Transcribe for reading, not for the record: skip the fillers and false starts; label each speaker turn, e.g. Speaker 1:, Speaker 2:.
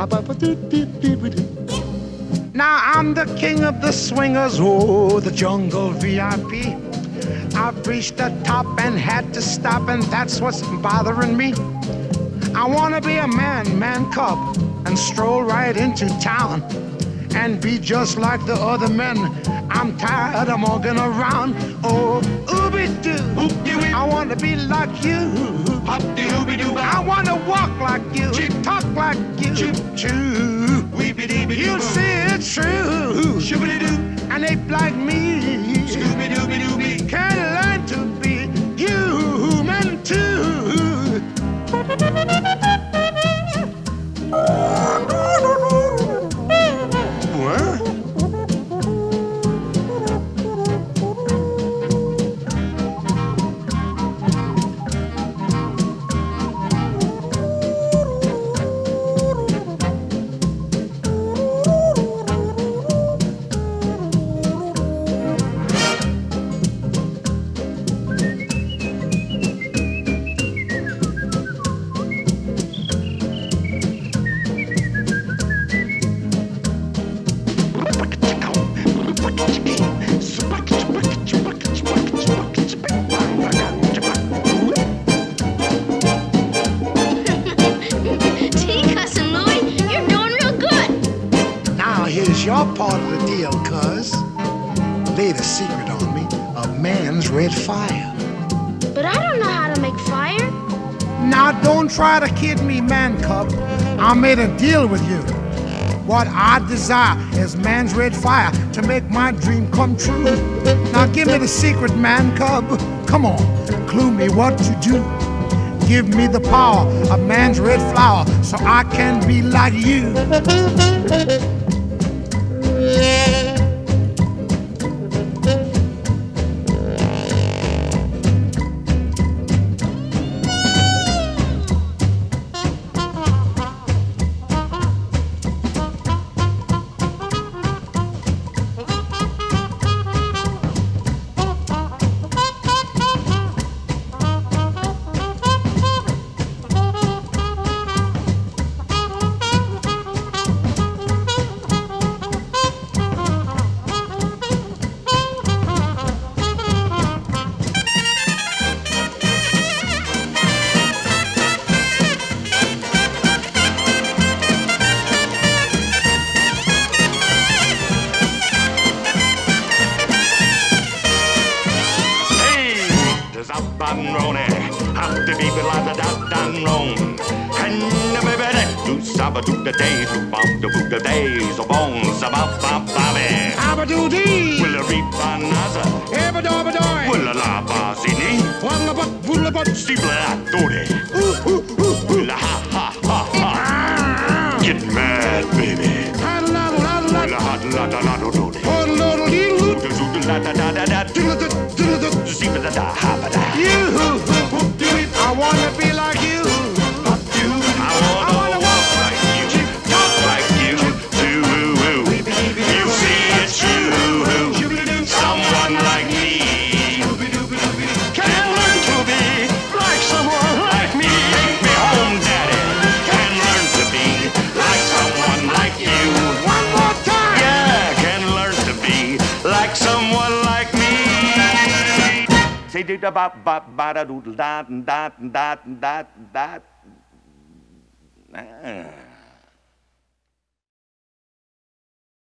Speaker 1: Now I'm the king of the swingers, oh, the jungle VIP. I've reached the top and had to stop, and that's what's bothering me. I wanna be a man cub, and stroll right into town and be just like the other men. I'm tired of walking around. Oh, ooby-doo, I wanna be like you. I wanna walk like you, talk like you, you see it's true. An ape like me can learn to be human too. Your part of the deal, cuz. Laid a secret on me, a man's red fire.
Speaker 2: But I don't know how to make fire.
Speaker 1: Now don't try to kid me, man cub. I made a deal with you. What I desire is man's red fire to make my dream come true. Now give me the secret, man cub. Come on, clue me what to do. Give me the power of man's red flower so I can be like you.
Speaker 3: Get mad, baby.
Speaker 1: I wanna be like you.
Speaker 3: I wanna walk like you, talk like you, too. You see it's true. Someone like me can learn to be like someone like me. Take me home, Daddy. Can learn to be like someone like you.
Speaker 1: One more time.
Speaker 3: Yeah, can learn to be like someone like me. Say da ba ba ba da doodle da da da da da.